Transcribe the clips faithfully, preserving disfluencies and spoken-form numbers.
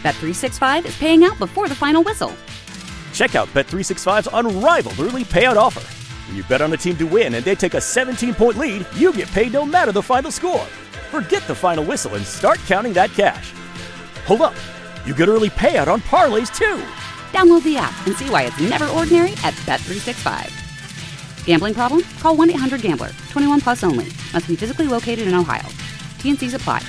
Bet three sixty-five is paying out before the final whistle. Check out Bet three sixty-five's unrivaled early payout offer. When you bet on a team to win and they take a seventeen-point lead, you get paid no matter the final score. Forget the final whistle and start counting that cash. Hold up. You get early payout on parlays, too. Download the app and see why it's never ordinary at Bet three sixty-five. Gambling problem? Call one eight hundred gambler. twenty-one plus only. Must be physically located in Ohio. T and C's apply.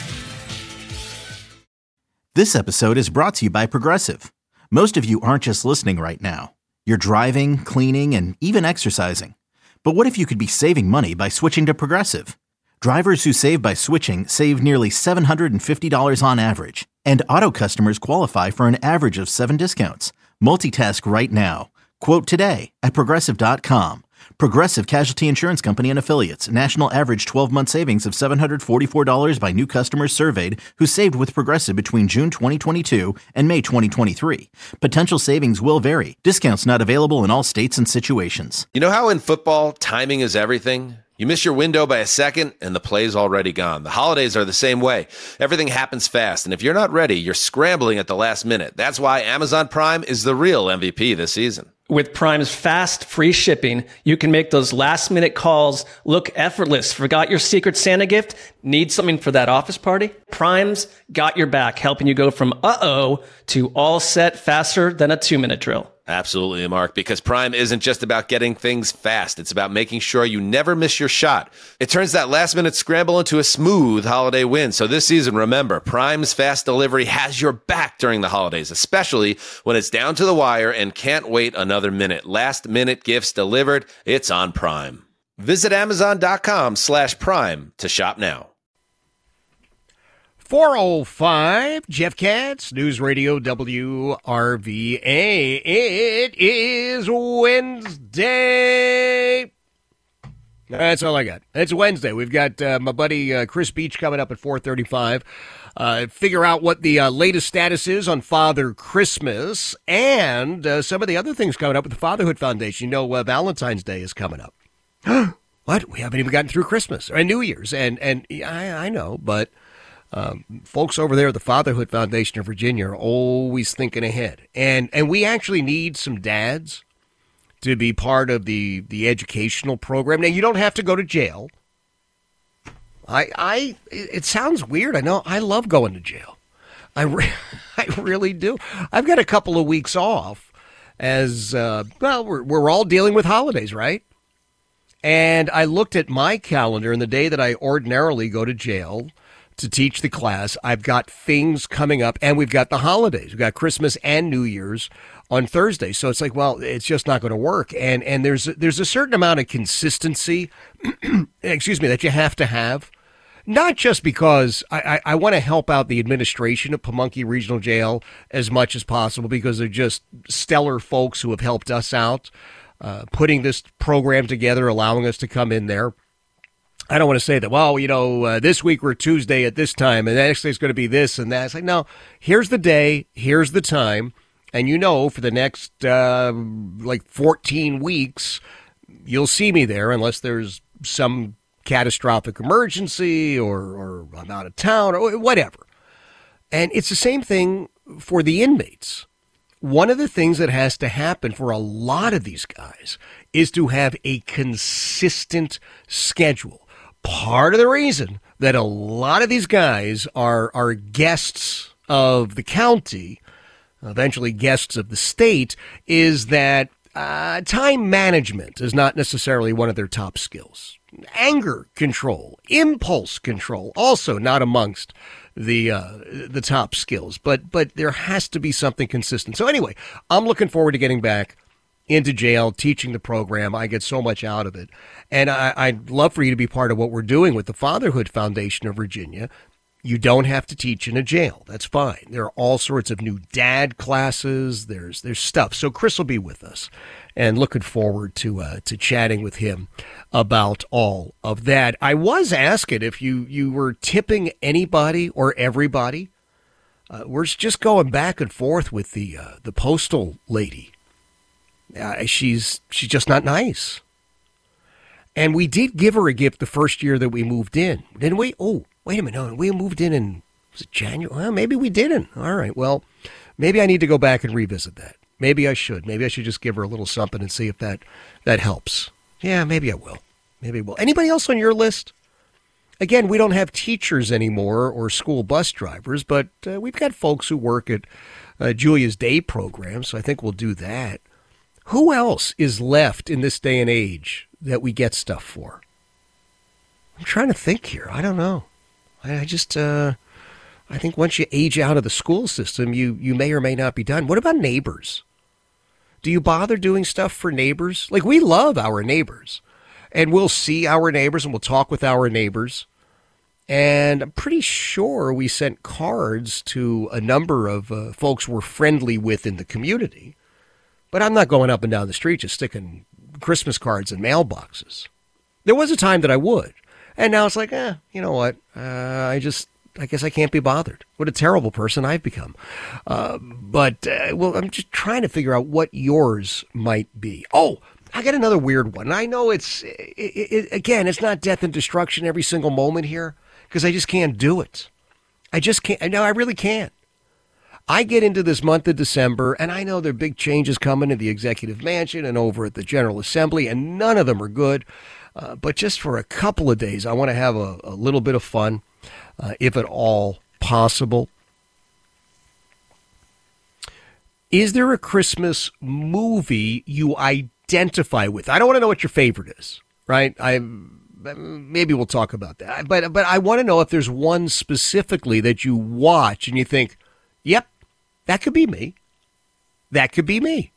This episode is brought to you by Progressive. Most of you aren't just listening right now. You're driving, cleaning, and even exercising. But what if you could be saving money by switching to Progressive? Drivers who save by switching save nearly seven hundred fifty dollars on average. And auto customers qualify for an average of seven discounts. Multitask right now. Quote today at Progressive dot com. Progressive Casualty Insurance Company and Affiliates. National average twelve-month savings of seven hundred forty-four dollars by new customers surveyed who saved with Progressive between June twenty twenty-two and May twenty twenty-three. Potential savings will vary. Discounts not available in all states and situations. You know how in football, timing is everything? You miss your window by a second, and the play's already gone. The holidays are the same way. Everything happens fast, and if you're not ready, you're scrambling at the last minute. That's why Amazon Prime is the real M V P this season. With Prime's fast, free shipping, you can make those last-minute calls look effortless. Forgot your Secret Santa gift? Need something for that office party? Prime's got your back, helping you go from uh-oh to all set faster than a two-minute drill. Absolutely, Mark, because Prime isn't just about getting things fast. It's about making sure you never miss your shot. It turns that last-minute scramble into a smooth holiday win. So this season, remember, Prime's fast delivery has your back during the holidays, especially when it's down to the wire and can't wait another minute. Last-minute gifts delivered, it's on Prime. Visit Amazon.com slash Prime to shop now. four oh five, Jeff Katz, News Radio W R V A. It is Wednesday. That's all I got. It's Wednesday. We've got uh, my buddy uh, Chris Beach coming up at four thirty-five. Uh, figure out what the uh, latest status is on Father Christmas and uh, some of the other things coming up with the Fatherhood Foundation. You know, uh, Valentine's Day is coming up. What? We haven't even gotten through Christmas or New Year's. And, and I, I know, but... Um, folks over there at the Fatherhood Foundation of Virginia are always thinking ahead. And and we actually need some dads to be part of the, the educational program. Now, you don't have to go to jail. I I it sounds weird. I know. I love going to jail. I, re- I really do. I've got a couple of weeks off as, uh, well, we're, we're all dealing with holidays, right? And I looked at my calendar, and the day that I ordinarily go to jail to teach the class, I've got things coming up, and we've got the holidays. We've got Christmas and New Year's on Thursday. So it's like, well, it's just not going to work. And and there's there's a certain amount of consistency, excuse me, that you have to have. Not just because I, I, I want to help out the administration of Pamunkey Regional Jail as much as possible, because they're just stellar folks who have helped us out, uh, putting this program together, allowing us to come in there. I don't want to say that, well, you know, uh, this week we're Tuesday at this time, and the next day it's going to be this and that. It's like, no, here's the day, here's the time, and you know for the next, uh, like, fourteen weeks, you'll see me there unless there's some catastrophic emergency or, or I'm out of town or whatever. And it's the same thing for the inmates. One of the things that has to happen for a lot of these guys is to have a consistent schedule. Part of the reason that a lot of these guys are are guests of the county, eventually guests of the state, is that uh, time management is not necessarily one of their top skills. Anger control, impulse control, also not amongst the uh, the top skills. But but there has to be something consistent. So anyway, I'm looking forward to getting back into jail, teaching the program. I get so much out of it. And I, I'd love for you to be part of what we're doing with the Fatherhood Foundation of Virginia. You don't have to teach in a jail. That's fine. There are all sorts of new dad classes. There's there's stuff. So Chris will be with us, and looking forward to uh, to chatting with him about all of that. I was asking if you, you were tipping anybody or everybody. Uh, we're just going back and forth with the uh, the postal lady. Uh, she's she's just not nice. And we did give her a gift the first year that we moved in, didn't we? Oh, wait a minute. No, we moved in in Was it January? Well, maybe we didn't. All right. Well, maybe I need to go back and revisit that. Maybe I should. Maybe I should just give her a little something and see if that, that helps. Yeah, maybe I will. Maybe I will. Anybody else on your list? Again, we don't have teachers anymore or school bus drivers, but uh, we've got folks who work at uh, Julia's day program, so I think we'll do that. Who else is left in this day and age that we get stuff for? I'm trying to think here. I don't know. I, I just, uh, I think once you age out of the school system, you, you may or may not be done. What about neighbors? Do you bother doing stuff for neighbors? Like, we love our neighbors, and we'll see our neighbors and we'll talk with our neighbors. And I'm pretty sure we sent cards to a number of uh, folks we're friendly with in the community. But I'm not going up and down the street just sticking Christmas cards in mailboxes. There was a time that I would. And now it's like, eh, you know what? Uh, I just, I guess I can't be bothered. What a terrible person I've become. Uh, but, uh, well, I'm just trying to figure out what yours might be. Oh, I got another weird one. I know it's, it, it, again, it's not death and destruction every single moment here, because I just can't do it. I just can't. No, I really can't. I get into this month of December, and I know there are big changes coming in the executive mansion and over at the General Assembly, and none of them are good. Uh, but just for a couple of days, I want to have a, a little bit of fun, uh, if at all possible. Is there a Christmas movie you identify with? I don't want to know what your favorite is, right? I maybe we'll talk about that. But but I want to know if there's one specifically that you watch and you think, yep, that could be me. That could be me.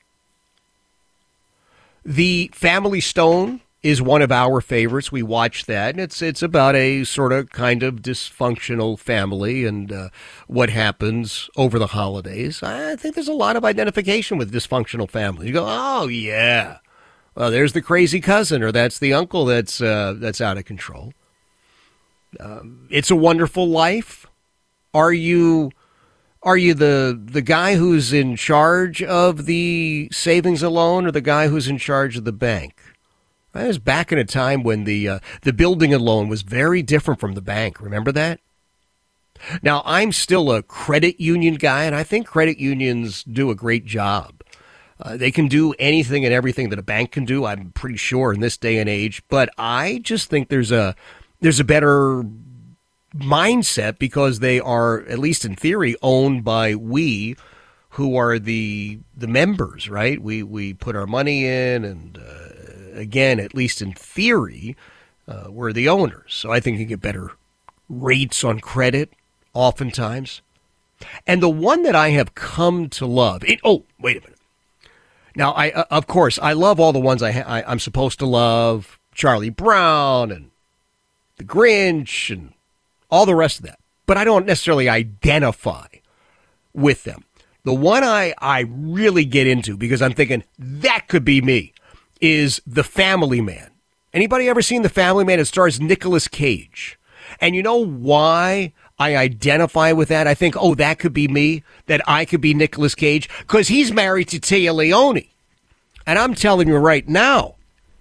The Family Stone is one of our favorites. We watch that, and it's it's about a sort of kind of dysfunctional family and uh, what happens over the holidays. I think there's a lot of identification with dysfunctional families. You go, oh, yeah. Well, there's the crazy cousin, or that's the uncle that's uh, that's out of control. Um, It's a Wonderful Life. Are you are you the the guy who's in charge of the savings and loan, or the guy who's in charge of the bank? I was back in a time when the uh, the building and loan was very different from the bank. Remember that? Now, I'm still a credit union guy, and I think credit unions do a great job. Uh, they can do anything and everything that a bank can do, I'm pretty sure, in this day and age. But I just think there's a there's a better mindset because they are, at least in theory, owned by we, who are the the members, right? We we put our money in, and uh, again, at least in theory, uh, we're the owners. So I think you get better rates on credit, oftentimes. And the one that I have come to love, it, oh, wait a minute. Now, I uh, of course, I love all the ones I, ha- I I'm supposed to love, Charlie Brown and The Grinch and all the rest of that. But I don't necessarily identify with them. The one I, I really get into, because I'm thinking, that could be me, is The Family Man. Anybody ever seen The Family Man? It stars Nicolas Cage. And you know why I identify with that? I think, oh, that could be me, that I could be Nicolas Cage, because he's married to Téa Leoni. And I'm telling you right now,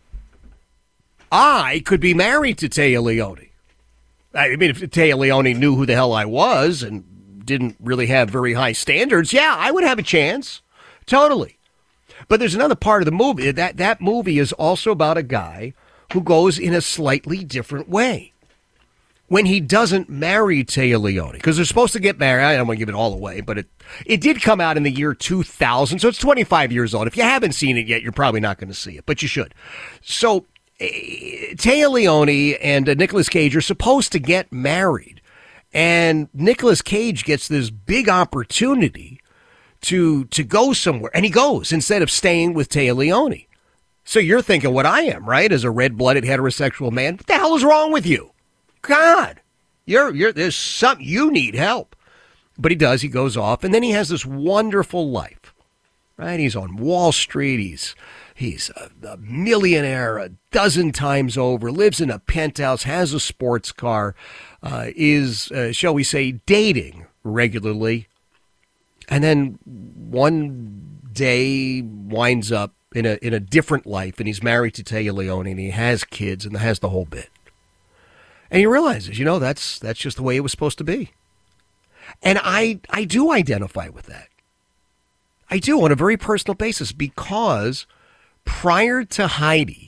I could be married to Téa Leoni. I mean, if Téa Leoni knew who the hell I was and didn't really have very high standards, yeah, I would have a chance. Totally. But there's another part of the movie. That, that movie is also about a guy who goes in a slightly different way. When he doesn't marry Téa Leoni, because they're supposed to get married. I don't want to give it all away, but it it did come out in the year two thousand, so it's twenty-five years old. If you haven't seen it yet, you're probably not going to see it, but you should. So uh, Téa Leoni and uh, Nicolas Cage are supposed to get married, and Nicolas Cage gets this big opportunity to to go somewhere, and he goes instead of staying with Téa Leoni. So you're thinking what I am, right? As a red-blooded heterosexual man, what the hell is wrong with you? God, you're you're there's something, you need help. But he does, he goes off, and then he has this wonderful life. Right? He's on Wall Street, he's he's a, a millionaire a dozen times over, lives in a penthouse, has a sports car, uh, is, uh, shall we say, dating regularly. And then one day winds up in a in a different life, and he's married to Téa Leoni, and he has kids, and has the whole bit. And he realizes, you know, that's that's just the way it was supposed to be. And I, I do identify with that. I do on a very personal basis because prior to Heidi,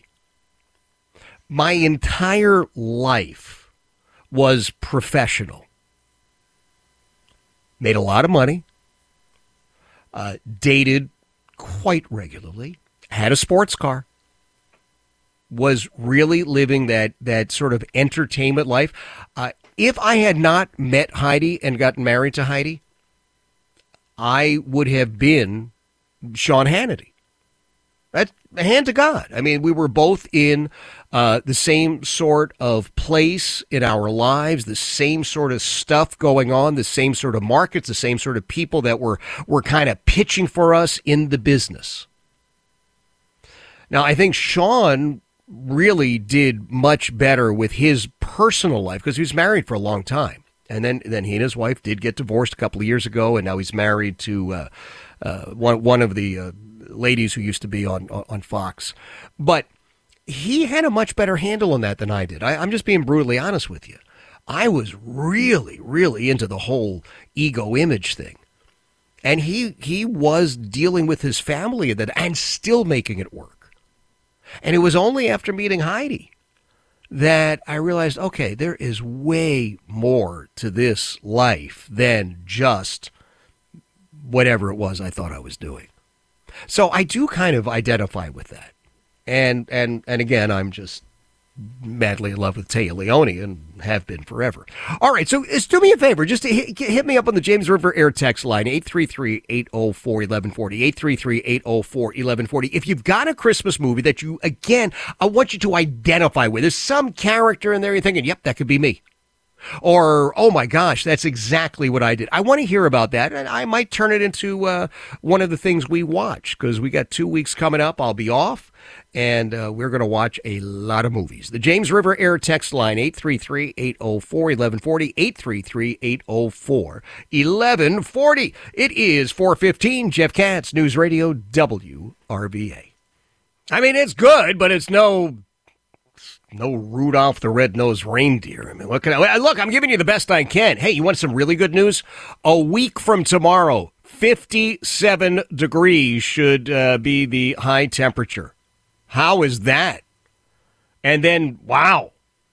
my entire life was professional. Made a lot of money, uh, dated quite regularly, had a sports car, was really living that, that sort of entertainment life. Uh, if I had not met Heidi and gotten married to Heidi, I would have been Sean Hannity. That's a hand to God. I mean, we were both in uh, the same sort of place in our lives, the same sort of stuff going on, the same sort of markets, the same sort of people that were, were kind of pitching for us in the business. Now, I think Sean really did much better with his personal life because he was married for a long time. And then, then he and his wife did get divorced a couple of years ago, and now he's married to uh, uh, one one of the uh, ladies who used to be on on Fox. But he had a much better handle on that than I did. I, I'm just being brutally honest with you. I was really, really into the whole ego image thing, and he he was dealing with his family and that, and still making it work. And it was only after meeting Heidi that I realized, okay, there is way more to this life than just whatever it was I thought I was doing. So I do kind of identify with that. And and and again, I'm just madly in love with Téa Leoni and have been forever. All right, so just do me a favor. Just hit, hit me up on the James River Air text line, eight three three, eight oh four, eleven forty, eight three three, eight oh four, eleven forty. If you've got a Christmas movie that you, again, I want you to identify with. There's some character in there you're thinking, yep, that could be me. Or, oh my gosh, that's exactly what I did. I want to hear about that, and I might turn it into uh, one of the things we watch, because we got two weeks coming up. I'll be off, and uh, we're going to watch a lot of movies. The James River Air text line, eight three three, eight oh four, eleven forty, eight three three, eight oh four, eleven forty. It is four fifteen, Jeff Katz, News Radio W R V A. I mean, it's good, but it's no... No Rudolph the Red-Nosed Reindeer. I mean, look, at, look, I'm giving you the best I can. Hey, you want some really good news? A week from tomorrow, fifty-seven degrees should uh, be the high temperature. How is that? And then, wow,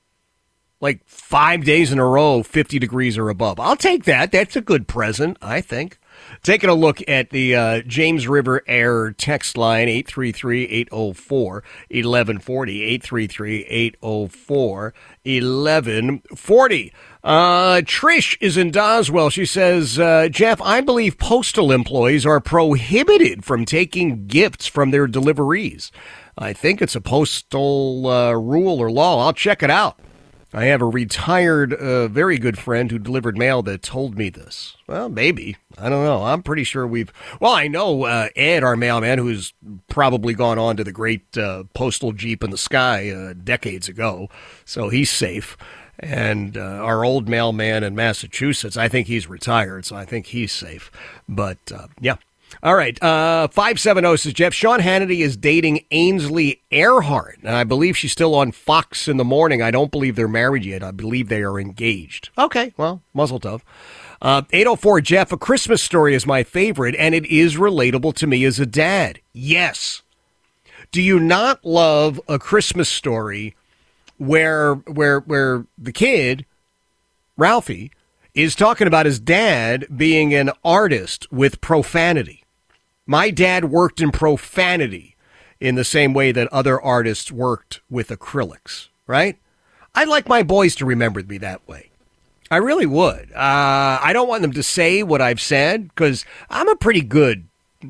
like five days in a row, fifty degrees or above. I'll take that. That's a good present, I think. Taking a look at the uh, James River Air text line, eight three three, eight oh four, eleven forty, eight three three, eight oh four, eleven forty. Uh, Trish is in Doswell. She says, uh, Jeff, I believe postal employees are prohibited from taking gifts from their deliveries. I think it's a postal uh, rule or law. I'll check it out. I have a retired, uh, very good friend who delivered mail that told me this. Well, maybe. I don't know. I'm pretty sure we've... Well, I know uh, Ed, our mailman, who's probably gone on to the great uh, postal Jeep in the sky uh, decades ago, so he's safe. And uh, our old mailman in Massachusetts, I think he's retired, so I think he's safe. But, uh, yeah. All right, uh, five seven zero says, Jeff, Sean Hannity is dating Ainsley Earhart, and I believe she's still on Fox in the Morning. I don't believe they're married yet. I believe they are engaged. Okay, well, muzzle tough. Uh, eight oh four, Jeff, A Christmas Story is my favorite, and it is relatable to me as a dad. Yes. Do you not love A Christmas Story where where where the kid, Ralphie, is talking about his dad being an artist with profanity? My dad worked in profanity in the same way that other artists worked with acrylics, right? I'd like my boys to remember me that way. I really would. Uh, I don't want them to say what I've said because I'm a pretty good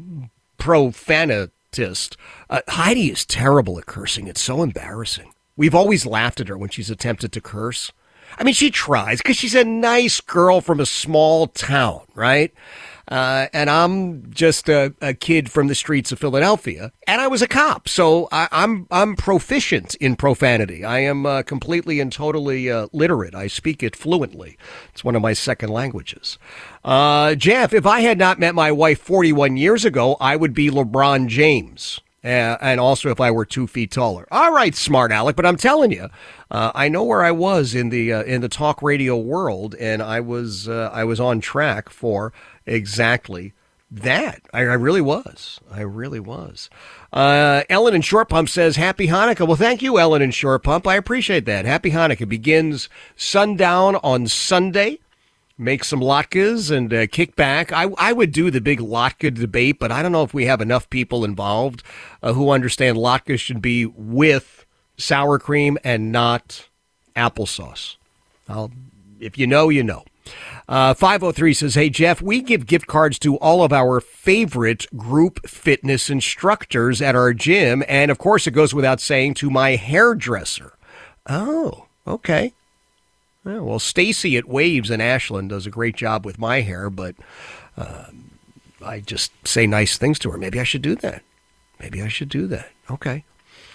profanatist. Uh, Heidi is terrible at cursing. It's so embarrassing. We've always laughed at her when she's attempted to curse. I mean, she tries because she's a nice girl from a small town, right? Uh, and I'm just a, a kid from the streets of Philadelphia, and I was a cop, so I, I'm I'm proficient in profanity. I am uh, completely and totally uh, literate. I speak it fluently. It's one of my second languages. Uh, Jeff, if I had not met my wife forty-one years ago, I would be LeBron James. Uh, and also if I were two feet taller. All right, smart Alec, but I'm telling you, uh, I know where I was in the uh, in the talk radio world, and I was uh, I was on track for exactly that. I, I really was. I really was. Uh, Ellen in Short Pump says, Happy Hanukkah. Well, thank you, Ellen in Short Pump. I appreciate that. Happy Hanukkah begins sundown on Sunday. Make some latkes and uh, kick back. I, I would do the big latke debate, but I don't know if we have enough people involved uh, who understand latkes should be with sour cream and not applesauce. I'll, if you know, you know. Uh, five oh three says, hey, Jeff, we give gift cards to all of our favorite group fitness instructors at our gym. And, of course, it goes without saying, to my hairdresser. Oh, okay. Yeah, well, Stacy at Waves in Ashland does a great job with my hair, but uh, I just say nice things to her. Maybe I should do that. Maybe I should do that. Okay.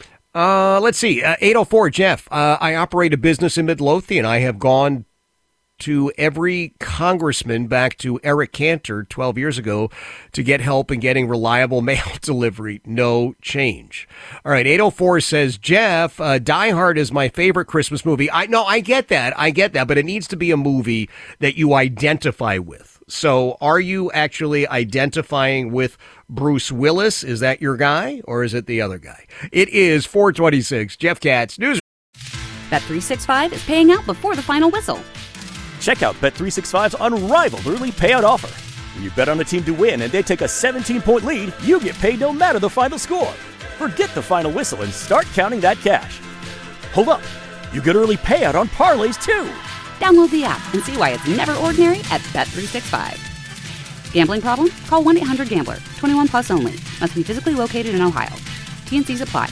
Uh, let's see. Uh, eight oh four, Jeff. Uh, I operate a business in Midlothian. I have gone to every congressman back to Eric Cantor twelve years ago to get help in getting reliable mail delivery. No change. All right, eight oh four says, Jeff, uh, Die Hard is my favorite Christmas movie. I No, I get that. I get that, but it needs to be a movie that you identify with. So are you actually identifying with Bruce Willis? Is that your guy, or is it the other guy? It is four twenty-six. Jeff Katz, News. Bet three sixty-five is paying out before the final whistle. Check out Bet three sixty-five's unrivaled early payout offer. When you bet on a team to win and they take a seventeen-point lead, you get paid no matter the final score. Forget the final whistle and start counting that cash. Hold up. You get early payout on parlays, too. Download the app and see why it's never ordinary at Bet three sixty-five. Gambling problem? Call one eight hundred gambler. twenty-one plus only. Must be physically located in Ohio. T N Cs apply.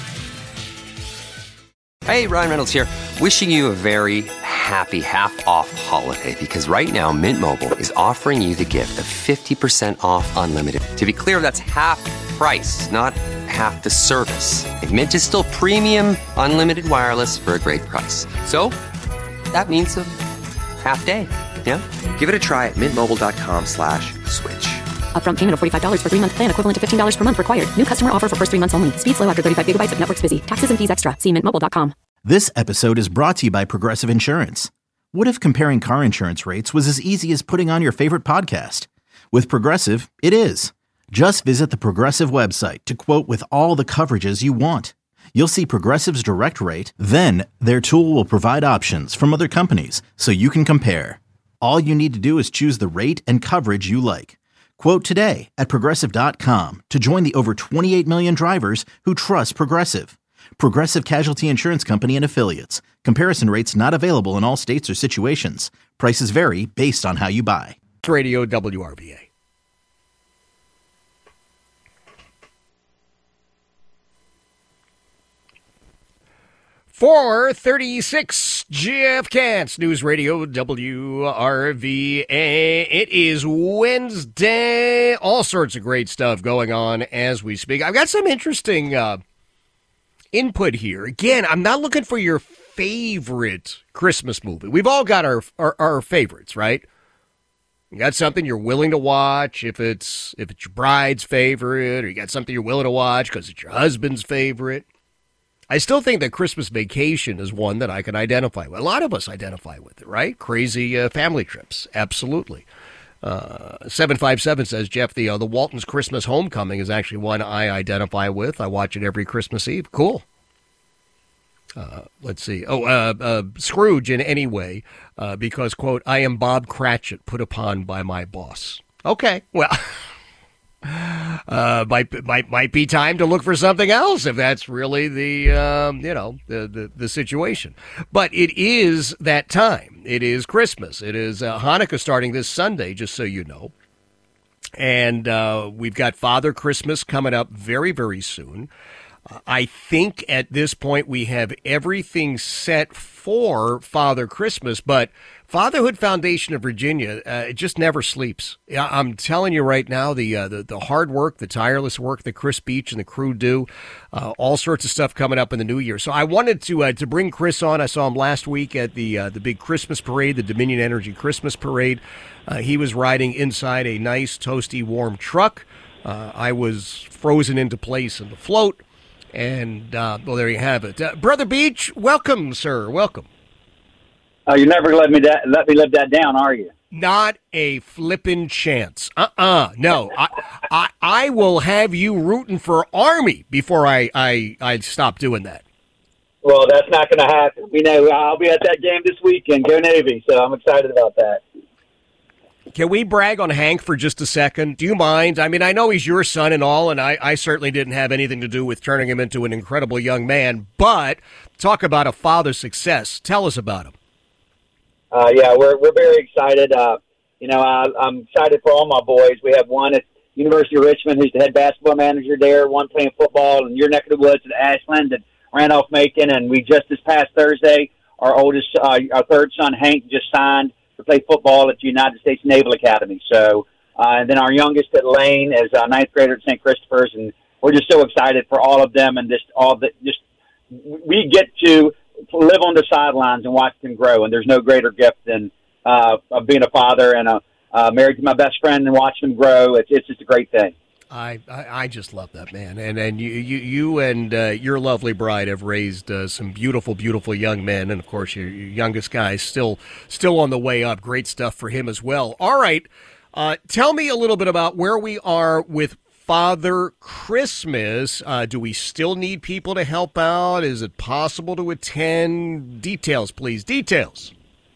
Hey, Ryan Reynolds here. Wishing you a very happy half-off holiday, because right now Mint Mobile is offering you the gift of fifty percent off unlimited. To be clear, that's half price, not half the service. And Mint is still premium unlimited wireless for a great price. So that means a half day. Yeah? Give it a try at mintmobile.com slash switch. Upfront payment of forty-five dollars for three-month plan equivalent to fifteen dollars per month required. New customer offer for first three months only. Speed slow after thirty-five gigabytes if network's busy. Taxes and fees extra. See mint mobile dot com. This episode is brought to you by Progressive Insurance. What if comparing car insurance rates was as easy as putting on your favorite podcast? With Progressive, it is. Just visit the Progressive website to quote with all the coverages you want. You'll see Progressive's direct rate, then their tool will provide options from other companies so you can compare. All you need to do is choose the rate and coverage you like. Quote today at Progressive dot com to join the over twenty-eight million drivers who trust Progressive. Progressive Casualty Insurance Company and Affiliates. Comparison rates not available in all states or situations. Prices vary based on how you buy. Radio W R V A. four thirty-six, Jeff Katz, News Radio W R V A. It is Wednesday. All sorts of great stuff going on as we speak. I've got some interesting uh, input here. Again, I'm not looking for your favorite Christmas movie. We've all got our our, our favorites, right? You got something you're willing to watch if it's if it's your bride's favorite, or you got something you're willing to watch because it's your husband's favorite. I still think that Christmas Vacation is one that I can identify with. A lot of us identify with it, right? Crazy uh, family trips, absolutely. Uh, seven five seven says, Jeff, the uh, the Walton's Christmas Homecoming is actually one I identify with. I watch it every Christmas Eve. Cool. Uh, let's see. Oh, uh, uh, Scrooge in any way, uh, because, quote, I am Bob Cratchit put upon by my boss. Okay, well... Uh, might, might might be time to look for something else if that's really the um, you know the, the the situation. But it is that time. It is Christmas. It is uh, Hanukkah starting this Sunday, just so you know. And uh, we've got Father Christmas coming up very very soon. Uh, I think at this point we have everything set for Father Christmas, but Fatherhood Foundation of Virginia, uh, it just never sleeps. I'm telling you right now, the, uh, the the hard work, the tireless work that Chris Beach and the crew do, uh, all sorts of stuff coming up in the new year. So I wanted to uh, to bring Chris on. I saw him last week at the uh, the big Christmas parade, the Dominion Energy Christmas parade. Uh, he was riding inside a nice, toasty, warm truck. uh, I was frozen into place in the float. And, uh, well, there you have it. Uh, Brother Beach, welcome, sir. Welcome. Uh, you're never going to let me, da- let me live that down, are you? Not a flippin' chance. Uh-uh. No. I, I I will have you rooting for Army before I, I, I stop doing that. Well, that's not going to happen. We know I'll be at that game this weekend. Go Navy, so I'm excited about that. Can we brag on Hank for just a second? Do you mind? I mean, I know he's your son and all, and I, I certainly didn't have anything to do with turning him into an incredible young man, but talk about a father's success. Tell us about him. Uh, yeah, we're we're very excited. Uh, you know, I, I'm excited for all my boys. We have one at University of Richmond who's the head basketball manager there, one playing football in your neck of the woods at Ashland, and Randolph-Macon. And we just this past Thursday, our oldest, uh, our third son, Hank, just signed to play football at the United States Naval Academy. So, uh, and then our youngest at Lane is a ninth grader at Saint Christopher's, and we're just so excited for all of them and just all the just we get to live on the sidelines and watch them grow. And there's no greater gift than uh, of being a father and a, uh, married to my best friend and watching them grow. It's, it's just a great thing. I, I, I just love that, man. And and you you, you and uh, your lovely bride have raised uh, some beautiful, beautiful young men. And, of course, your, your youngest guy is still, still on the way up. Great stuff for him as well. All right. Uh, tell me a little bit about where we are with Father Christmas. Uh, do we still need people to help out? Is it possible to attend? Details, please. Details.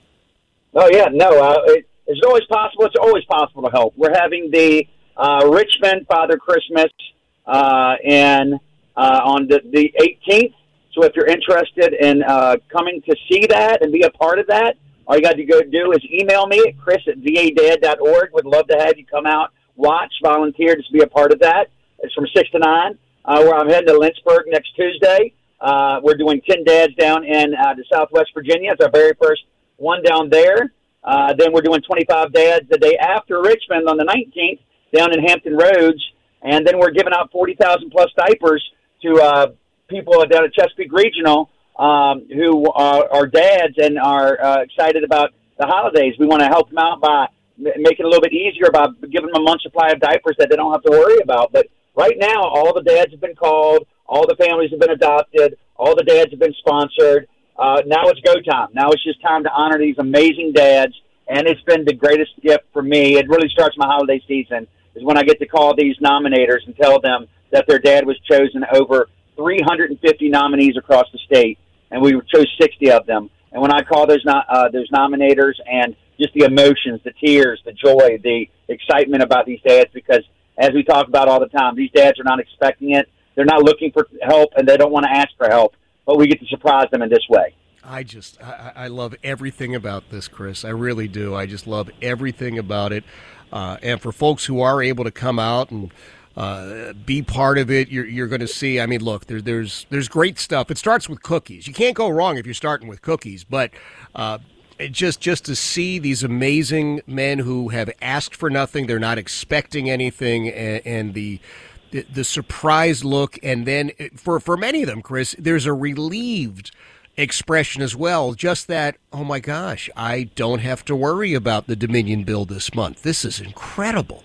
Oh, yeah. No, uh, it, it's always possible. It's always possible to help. We're having the uh, Richmond Father Christmas uh, in, uh, on the, the eighteenth. So if you're interested in uh, coming to see that and be a part of that, all you got to go do is email me at chris at v a dad dot org. Would love to have you come out, watch, volunteer, just be a part of that. It's from six to nine, uh, where I'm heading to Lynchburg next Tuesday. Uh, we're doing ten dads down in uh, to Southwest Virginia. It's our very first one down there. Uh, then we're doing twenty-five dads the day after Richmond on the nineteenth down in Hampton Roads. And then we're giving out forty thousand plus diapers to uh, people down at Chesapeake Regional um, who are, are dads and are uh, excited about the holidays. We want to help them out by make it a little bit easier by giving them a month's supply of diapers that they don't have to worry about. But right now, all the dads have been called, all the families have been adopted, all the dads have been sponsored. Uh, now it's go time. Now it's just time to honor these amazing dads, and it's been the greatest gift for me. It really starts my holiday season is when I get to call these nominators and tell them that their dad was chosen over three hundred fifty nominees across the state, and we chose sixty of them. And when I call those no, uh, those nominators and just the emotions, the tears, the joy, the excitement about these dads, because as we talk about all the time, these dads are not expecting it. They're not looking for help, and they don't want to ask for help, but we get to surprise them in this way. I just, I, I love everything about this, Chris. I really do. I just love everything about it. Uh, and for folks who are able to come out and uh, be part of it, you're, you're going to see, I mean, look, there, there's there's great stuff. It starts with cookies. You can't go wrong if you're starting with cookies, but uh, it just, just to see these amazing men who have asked for nothing, they're not expecting anything, and, and the, the the surprised look, and then for, for many of them, Chris, there's a relieved expression as well, just that, oh my gosh, I don't have to worry about the Dominion bill this month. This is incredible.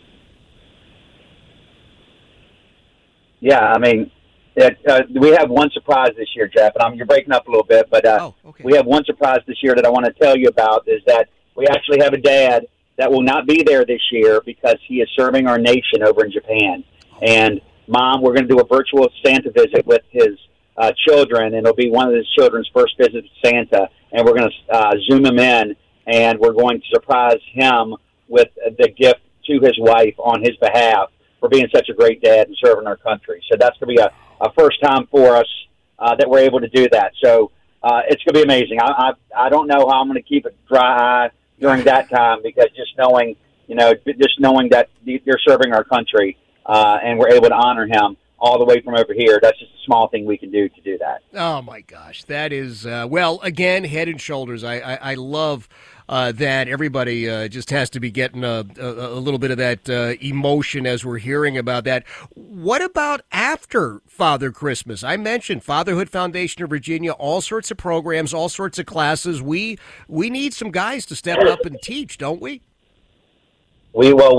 Yeah, I mean, it, uh, we have one surprise this year, Jeff, and I'm, you're breaking up a little bit, but uh, oh, okay. we have one surprise this year that I want to tell you about, is that we actually have a dad that will not be there this year because he is serving our nation over in Japan. And, Mom, we're going to do a virtual Santa visit with his Uh, children, and it'll be one of his children's first visit to Santa, and we're going to uh, Zoom him in, and we're going to surprise him with the gift to his wife on his behalf for being such a great dad and serving our country. So that's going to be a, a first time for us uh, that we're able to do that. So uh, it's going to be amazing. I, I I don't know how I'm going to keep a dry eye during that time, because just knowing, you know, just knowing that they're serving our country uh, and we're able to honor him all the way from over here, that's just a small thing we can do to do that. Oh, my gosh. That is, uh, well, again, head and shoulders. I, I, I love uh, that. Everybody uh, just has to be getting a, a, a little bit of that uh, emotion as we're hearing about that. What about after Father Christmas? I mentioned Fatherhood Foundation of Virginia, all sorts of programs, all sorts of classes. We we need some guys to step up and teach, don't we? We Well, we...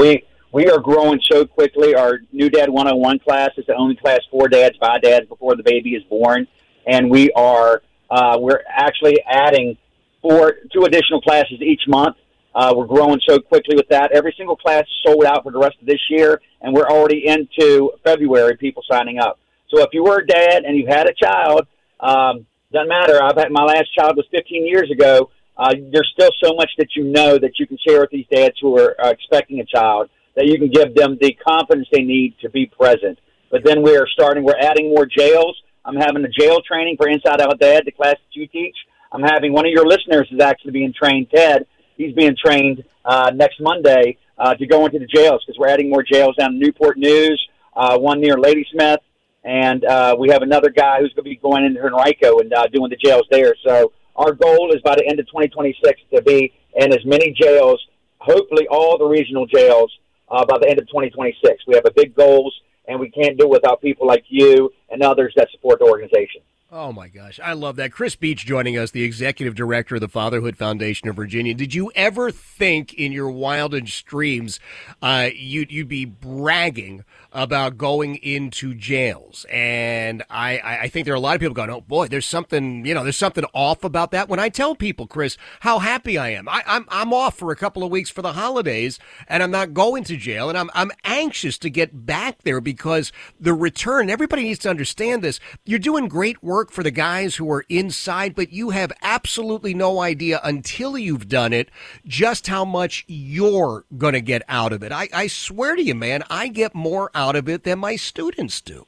we are growing so quickly. Our New Dad one oh one class is the only class for dads by dads before the baby is born, and we are uh, we're actually adding four two additional classes each month. Uh, we're growing so quickly with that. Every single class is sold out for the rest of this year, and we're already into February, people signing up. So if you were a dad and you had a child, um, doesn't matter. I've had, my last child was fifteen years ago. Uh, there's still so much that you know that you can share with these dads who are uh, expecting a child, that you can give them the confidence they need to be present. But then we are starting, we're adding more jails. I'm having a jail training for Inside Out Dad, the class that you teach. I'm having one of your listeners is actually being trained, Ted. He's being trained uh, next Monday uh, to go into the jails because we're adding more jails down in Newport News, uh, one near Ladysmith, and uh, we have another guy who's going to be going into Henrico and uh, doing the jails there. So our goal is by the end of twenty twenty-six to be in as many jails, hopefully all the regional jails, uh, by the end of twenty twenty-six. We have a big goals, and we can't do it without people like you and others that support the organization. Oh, my gosh. I love that. Chris Beach joining us, the executive director of the Fatherhood Foundation of Virginia. Did you ever think in your wildest dreams uh, you'd, you'd be bragging about going into jails? And I, I think there are a lot of people going, oh, boy, there's something, you know, there's something off about that. When I tell people, Chris, how happy I am, I, I'm I'm off for a couple of weeks for the holidays, and I'm not going to jail, and I'm I'm anxious to get back there because the return, everybody needs to understand this. You're doing great work for the guys who are inside, but you have absolutely no idea until you've done it just how much you're going to get out of it. I, I swear to you, man, I get more out of it than my students do.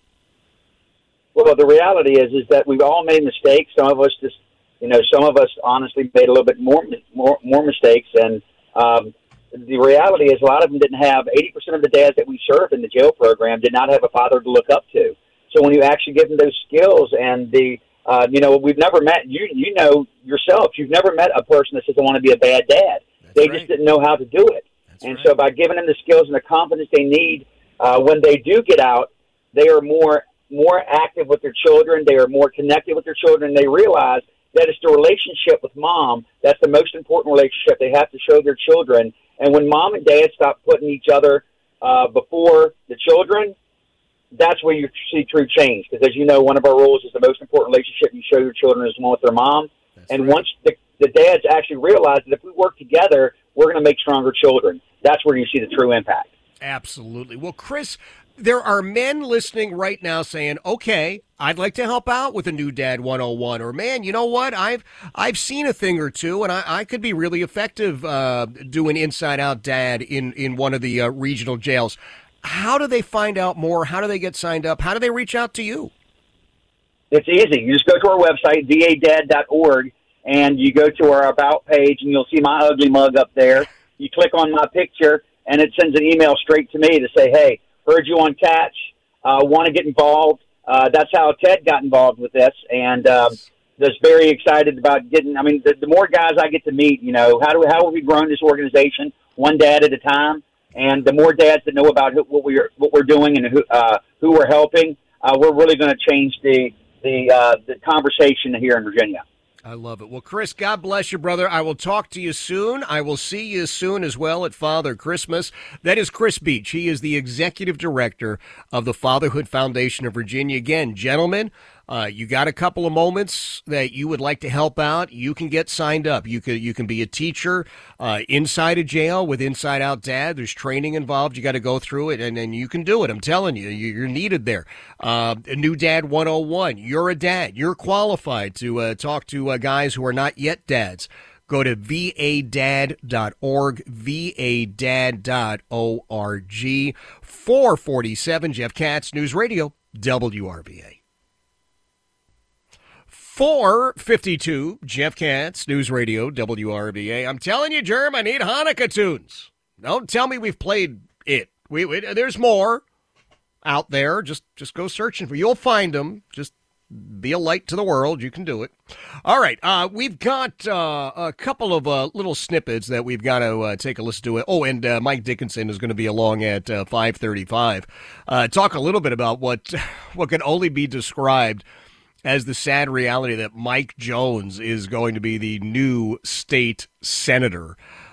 Well, the reality is is that we've all made mistakes. Some of us just, you know, some of us honestly made a little bit more more, more mistakes, and um, the reality is a lot of them didn't have, eighty percent of the dads that we serve in the jail program did not have a father to look up to. So when you actually give them those skills and the, uh, you know, we've never met, you you know yourself, you've never met a person that says, I want to be a bad dad. That's they right. just didn't know how to do it. That's and right. So by giving them the skills and the confidence they need, uh, when they do get out, they are more more active with their children. They are more connected with their children. They realize that it's the relationship with mom that's the most important relationship they have to show their children. And when mom and dad stop putting each other uh, before the children, that's where you see true change. Because as you know, one of our rules is the most important relationship you show your children is one with their mom. That's and right. once the, the dads actually realize that if we work together, we're going to make stronger children, that's where you see the true impact. Absolutely. Well, Chris, there are men listening right now saying, okay, I'd like to help out with a New Dad one oh one, or man, you know what? I've I've seen a thing or two, and I, I could be really effective uh, doing Inside Out Dad in, in one of the uh, regional jails. How do they find out more? How do they get signed up? How do they reach out to you? It's easy. You just go to our website, v a dad dot org, and you go to our About page, and you'll see my ugly mug up there. You click on my picture, and it sends an email straight to me to say, hey, heard you on Catch, uh, want to get involved. Uh, that's how Ted got involved with this, and um, just very excited about getting, I mean, the, the more guys I get to meet, you know, how do how have we grown this organization one dad at a time? And the more dads that know about who, what we're what we're doing and who uh, who we're helping, uh, we're really going to change the the uh, the conversation here in Virginia. I love it. Well, Chris, God bless you, brother. I will talk to you soon. I will see you soon as well at Father Christmas. That is Chris Beach. He is the executive director of the Fatherhood Foundation of Virginia. Again, gentlemen, uh, you got a couple of moments that you would like to help out, you can get signed up. You can, you can be a teacher uh, inside a jail with Inside Out Dad. There's training involved. You got to go through it, and then you can do it. I'm telling you, you're needed there. Uh, New Dad one oh one. You're a dad. You're qualified to uh, talk to uh, guys who are not yet dads. Go to v a dad dot org, v a dad dot org. four forty-seven, Jeff Katz, News Radio, W R V A. four fifty-two, Jeff Katz, News Radio, W R V A. I'm telling you, Jerm, I need Hanukkah tunes. Don't tell me we've played it. We, we There's more out there. Just, just go searching for. You'll find them. Just be a light to the world. You can do it. All right. Uh, we've got uh, a couple of uh, little snippets that we've got to uh, take a listen to. Oh, and uh, Mike Dickinson is going to be along at uh, five thirty-five. Uh, talk a little bit about what what can only be described as the sad reality that Mike Jones is going to be the new state senator.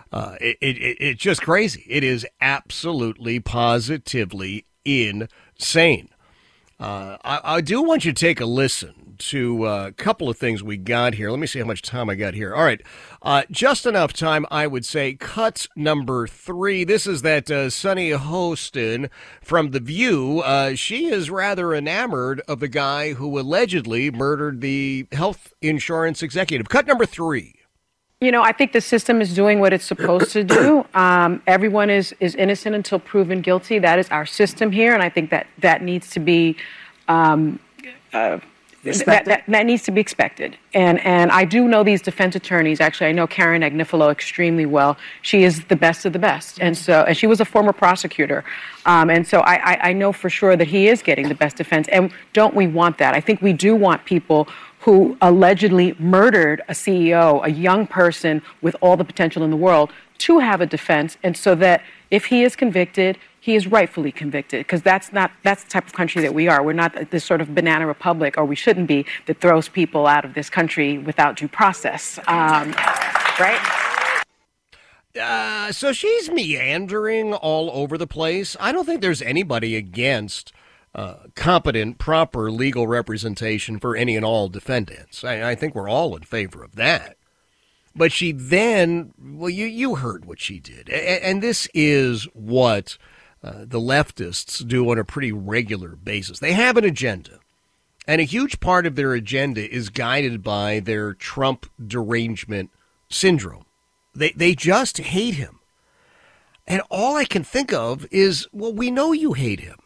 Uh, it, it, it's just crazy. It is absolutely, positively insane. Uh, I, I do want you to take a listen to a couple of things we got here. Let me see how much time I got here. All right. Uh, just enough time, I would say. Cut number three. This is that uh, Sunny Hostin from The View. Uh, she is rather enamored of the guy who allegedly murdered the health insurance executive. Cut number three. You know, I think the system is doing what it's supposed to do. Um, everyone is, is innocent until proven guilty. That is our system here, and I think that that needs to be um, uh, that, that, that needs to be expected. And and I do know these defense attorneys. Actually, I know Karen Agnifilo extremely well. She is the best of the best, and so and she was a former prosecutor, um, and so I, I I know for sure that he is getting the best defense. And don't we want that? I think we do want people who allegedly murdered a C E O, a young person with all the potential in the world, to have a defense, and so that if he is convicted, he is rightfully convicted, because that's not that's the type of country that we are. We're not this sort of banana republic, or we shouldn't be, that throws people out of this country without due process, um, right? Uh, so she's meandering all over the place. I don't think there's anybody against Uh, competent, proper legal representation for any and all defendants. I, I think we're all in favor of that. But she then, well, you, you heard what she did. A- and this is what uh, the leftists do on a pretty regular basis. They have an agenda. And a huge part of their agenda is guided by their Trump derangement syndrome. They, they just hate him. And all I can think of is, well, we know you hate him.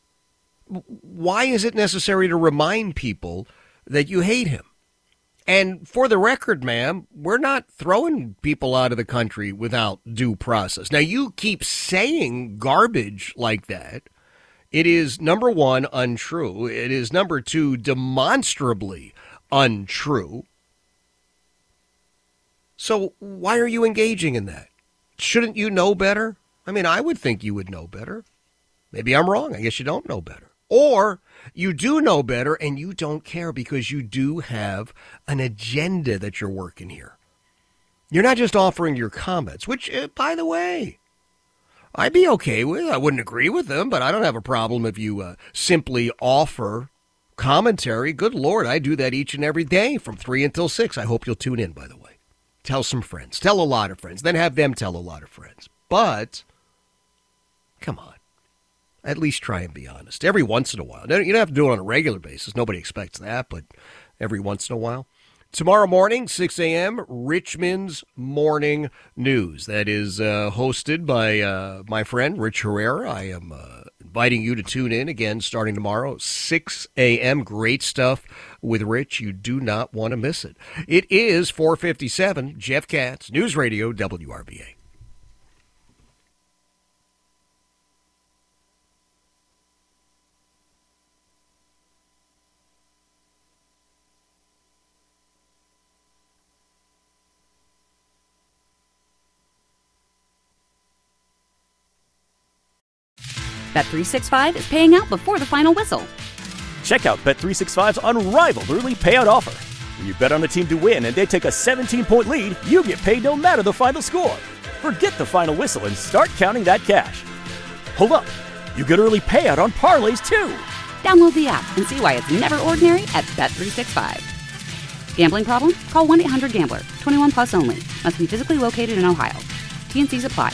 Why is it necessary to remind people that you hate him? And for the record, ma'am, we're not throwing people out of the country without due process. Now, you keep saying garbage like that. It is, number one, untrue. It is, number two, demonstrably untrue. So why are you engaging in that? Shouldn't you know better? I mean, I would think you would know better. Maybe I'm wrong. I guess you don't know better. Or you do know better and you don't care because you do have an agenda that you're working here. You're not just offering your comments, which, uh, by the way, I'd be okay with. I wouldn't agree with them, but I don't have a problem if you uh, simply offer commentary. Good Lord, I do that each and every day from three until six. I hope you'll tune in, by the way. Tell some friends. Tell a lot of friends. Then have them tell a lot of friends. But, come on. At least try and be honest. Every once in a while. You don't have to do it on a regular basis. Nobody expects that, but every once in a while. Tomorrow morning, six a.m., Richmond's Morning News. That is uh, hosted by uh, my friend, Rich Herrera. I am uh, inviting you to tune in again starting tomorrow, six a.m. Great stuff with Rich. You do not want to miss it. It is four fifty-seven, Jeff Katz, News Radio, W R B A. Bet three sixty-five is paying out before the final whistle. Check out Bet three sixty-five's unrivaled early payout offer. When you bet on a team to win and they take a seventeen-point lead, you get paid no matter the final score. Forget the final whistle and start counting that cash. Hold up. You get early payout on parlays, too. Download the app and see why it's never ordinary at Bet three sixty-five. Gambling problem? Call one eight hundred gambler. twenty-one plus only. Must be physically located in Ohio. T and C's apply.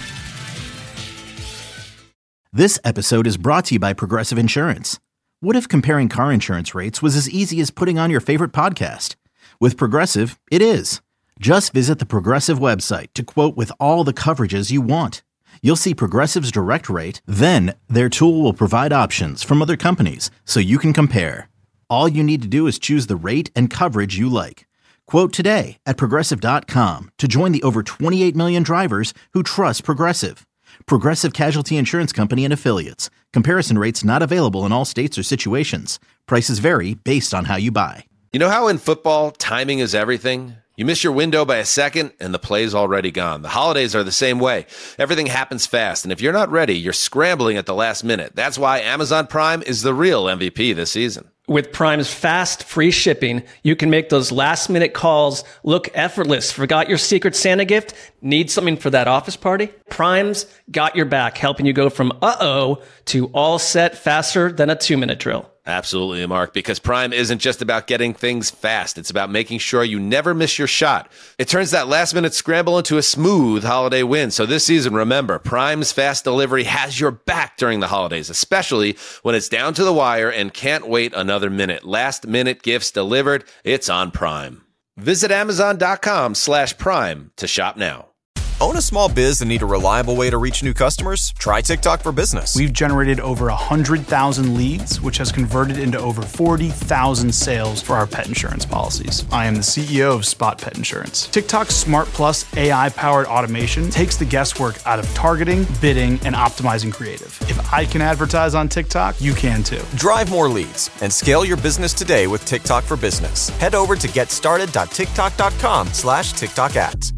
This episode is brought to you by Progressive Insurance. What if comparing car insurance rates was as easy as putting on your favorite podcast? With Progressive, it is. Just visit the Progressive website to quote with all the coverages you want. You'll see Progressive's direct rate, then their tool will provide options from other companies so you can compare. All you need to do is choose the rate and coverage you like. Quote today at Progressive dot com to join the over twenty-eight million drivers who trust Progressive. Progressive Casualty Insurance Company and Affiliates. Comparison rates not available in all states or situations. Prices vary based on how you buy. You know how in football, timing is everything? You miss your window by a second, and the play's already gone. The holidays are the same way. Everything happens fast, and if you're not ready, you're scrambling at the last minute. That's why Amazon Prime is the real M V P this season. With Prime's fast, free shipping, you can make those last-minute calls look effortless. Forgot your Secret Santa gift? Need something for that office party? Prime's got your back, helping you go from uh-oh to all set faster than a two-minute drill. Absolutely, Mark, because Prime isn't just about getting things fast. It's about making sure you never miss your shot. It turns that last-minute scramble into a smooth holiday win. So this season, remember, Prime's fast delivery has your back during the holidays, especially when it's down to the wire and can't wait another minute. Last-minute gifts delivered, it's on Prime. Visit Amazon.com slash Prime to shop now. Own a small biz and need a reliable way to reach new customers? Try TikTok for Business. We've generated over one hundred thousand leads, which has converted into over forty thousand sales for our pet insurance policies. I am the C E O of Spot Pet Insurance. TikTok's Smart Plus A I-powered automation takes the guesswork out of targeting, bidding, and optimizing creative. If I can advertise on TikTok, you can too. Drive more leads and scale your business today with TikTok for Business. Head over to getstarted.tiktok.com slash TikTok ads.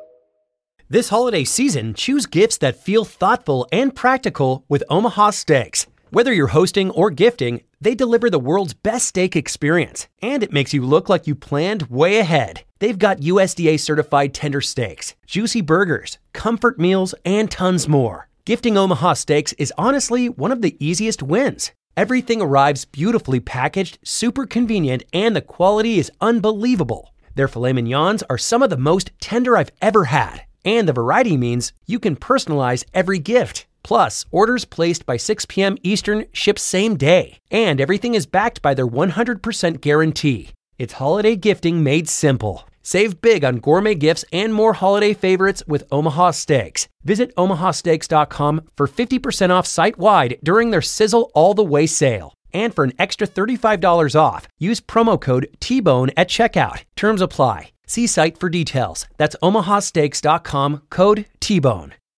This holiday season, choose gifts that feel thoughtful and practical with Omaha Steaks. Whether you're hosting or gifting, they deliver the world's best steak experience, and it makes you look like you planned way ahead. They've got U S D A-certified tender steaks, juicy burgers, comfort meals, and tons more. Gifting Omaha Steaks is honestly one of the easiest wins. Everything arrives beautifully packaged, super convenient, and the quality is unbelievable. Their filet mignons are some of the most tender I've ever had. And the variety means you can personalize every gift. Plus, orders placed by six p.m. Eastern ship same day. And everything is backed by their one hundred percent guarantee. It's holiday gifting made simple. Save big on gourmet gifts and more holiday favorites with Omaha Steaks. Visit omaha steaks dot com for fifty percent off site-wide during their Sizzle All the Way sale. And for an extra thirty-five dollars off, use promo code T bone at checkout. Terms apply. See site for details. That's omaha steaks dot com, code T bone.